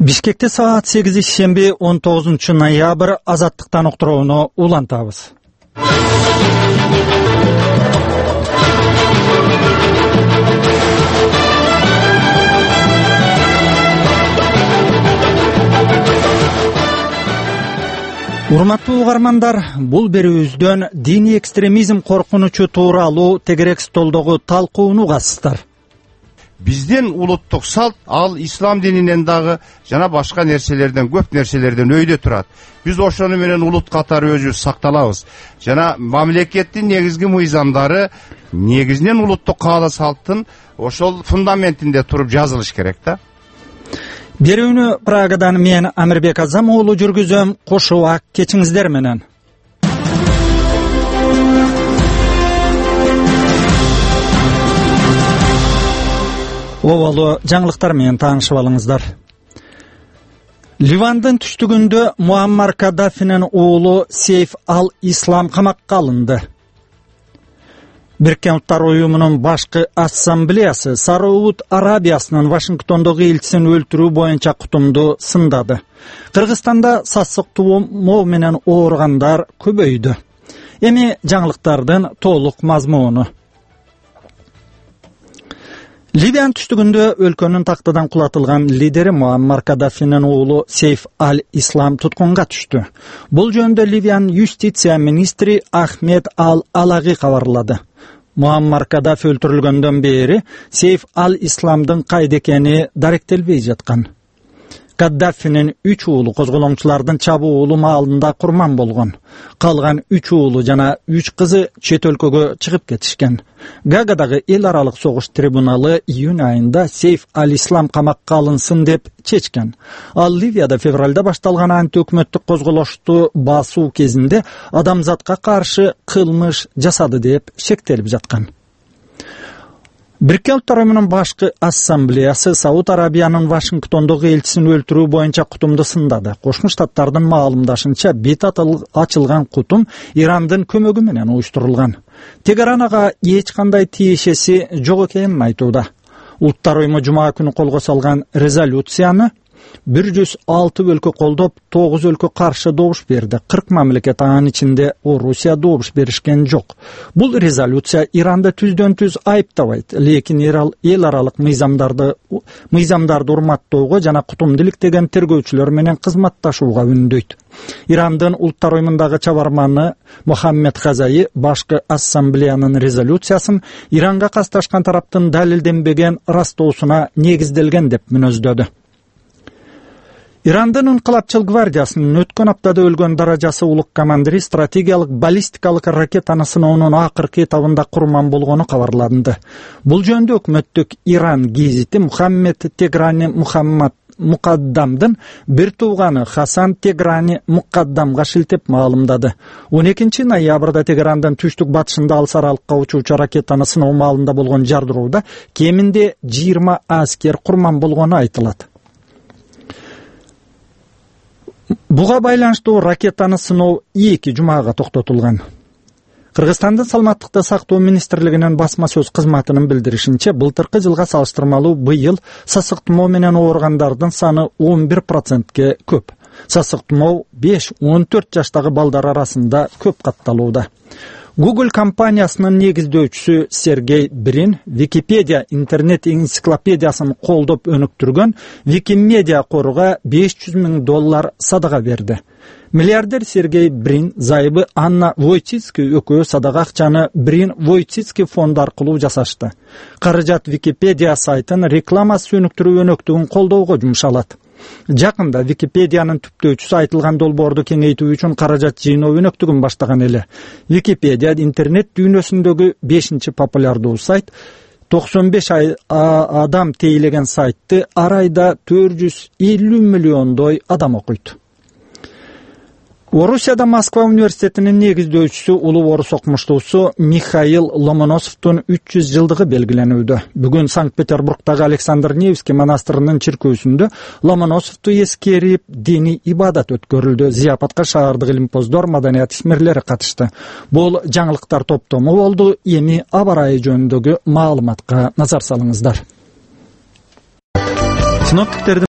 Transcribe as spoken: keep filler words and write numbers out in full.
Бишкекте саат сегиз шемби он тогузунчу ноябрь азаттыктан уктурууну улантабыз. Урматтуу угармандар, бул берүүбүздөн диний экстремизм коркунучу тууралуу тегерек столдогу талкууну угасыздар. Биздин улуттук салт ал ислам дининен дагы жана башка нерселерден, көп нерселерден өйдө турат. Биз ошону менен улут катары өзүбүз сакталабыз. Жана мамлекеттин негизги мыйзамдары негизинен улуттук каала салттын ошол фундаментинде туруп жазылыш керек да. Берүүнү Прагадан мен Амирбек Азам уулу жүргүзөм. Кошуак кечиңиздер менен. Обалы жаңылыктар менен таанышып алыңыздар. Ливандын түштүгүндө Муаммар Каддафинин уулу Сейф ал-Ислам камакка алынды. Бириккен Уттар уюмунун башкы ассамблеясы Сауд Арабиясынын Вашингтондогу элчисин өлтүрүү боюнча кутумду сындады. Кыргызстанда сасык туумоо менен ооругандар көбөйдү. Эми жаңылыктардын толук мазмуну. Ливиянын түштүгүндө өлкөнүн тактыдан кулатылган лидери Муаммар Каддафинин уулу Сейф ал-Ислам туткунга түштү. Бул жөнүндө Ливиянын юстиция министри Ахмед ал-Алаги кабарлады. Муаммар Каддафи өлтүрүлгөндөн бери Сейф ал-Исламдын кайда экени даректелбей жаткан. Каддафинин үч уулу козголоңчулардын чабуулу маалында курман болгон. Калган үч уулу жана үч кызы чет өлкөгө чыгып кетишкен. Гагадагы эл аралык согуш трибуналы июнь айында Сейф ал-Ислам камакка алынсын деп чечкен. Ал Ливияда февралда башталган анти-өкмөттүк козголошту басуу кезинде адамзатка каршы кылмыш жасады деп шектелип жаткан. Бириккен Уттар уюмунун башкы ассамблеясы Сауд Арабиянын Вашингтондогу элчисин өлтүрүү боюнча кутумду сындады. Кошмо Штаттардын маалымдашынча бет ачылган кутум Ирандын көмөгү менен уюштурулган. Тегеран ага эч кандай тиешеси жок экенин айтууда. Улуттар уюму жума күнү колго салган резолюцияны бир жүз алты өлкө колдоп, тогуз өлкө каршы добуш берди. кырк мамлекет, анын ичинде Орусия добуш беришкен жок. Бул резолюция Иранды түздөн түз айыптабайт, лекин эл аралык мыйзамдарды мыйзамдарды урматтоого жана кутумдулук деген тергөөчүлөр менен кызматташууга үндөйт. Ирандын улуттар уюмундагы чабарманы Мухаммед Хазаи башкы ассамблеянын резолюциясын Иранга касташкан тараптын далилденбеген растоосуна негизделген деп мүнөздөдү. Ирандын Инкылапчыл гвардиясынын өткөн аптада өлгөн даражасы улук командири стратегиялык баллистикалык ракетаны сыноонун акыркы этабында курман болгону кабарланды. Бул жөнүндө өкмөттүк Иран гезити Мухаммед Теграни Мухаммад Мукаддамдын бир тууганы Хасан Теграни Мукаддамга шилтеп маалымдады. он экинчи ноябрда Теграндын түштүк батышында алыс аралыкка учуучу ракетаны сыноо маалында болгон жардырууда кеминде жыйырма аскер курман болгону айтылат. Буга байланыштуу ракетаны сыноо эки жумага токтотулган. Кыргызстандын саламаттыкты сактоо министрлигинин басма сөз кызматынын билдиришинче, былтыркы жылга салыштырмалуу быйыл сасык тумоо менен ооругандардын саны он бир процентке көп. Сасык тумоо беш он төрт жаштагы балдар арасында көп катталууда. Google компаниясынын негиздөөчүсү Сергей Брин Википедия интернет энциклопедиясын колдоп өнүктүргөн Викимедиа коруга беш жүз миң доллар садага берди. Миллиардер Сергей Брин зайыбы Анна Войцицкий экөө садага акчаны Брин Войцицкий фонд аркылуу жасашты. Каражат Википедия сайтын рекламасы өнүктүрүү өнөктүгүн колдоого жумшалат. Жакында Википедиянын түптөөчүсү айтылган долбоорду кеңейтүү үчүн каражат жыйноо өнөктүгүн баштаган эле. Википедия интернет дүйнөсүндөгү бешинчи популярдуу сайт. токсон беш адам тейлеген сайтты ар айда төрт жүз элүү миллиондой адам окуйт. Орусияда Москва университетинин негиздөөчүсү улуу орус окумуштуусу Михаил Ломоносовдун үч жүз жылдыгы белгиленүүдө. Бүгүн Санкт-Петербургдагы Александр Невский монастырынын чиркөөсүндө Ломоносовду эскерип диний ибадат өткөрүлдү. Зияпатка шаардык илимпоздор, маданият ишмерлери катышты. Бул жаңылыктар топтому болду. Эми аба ырайы жөнүндөгү маалыматка назар салыңыздар. Синоптиктердин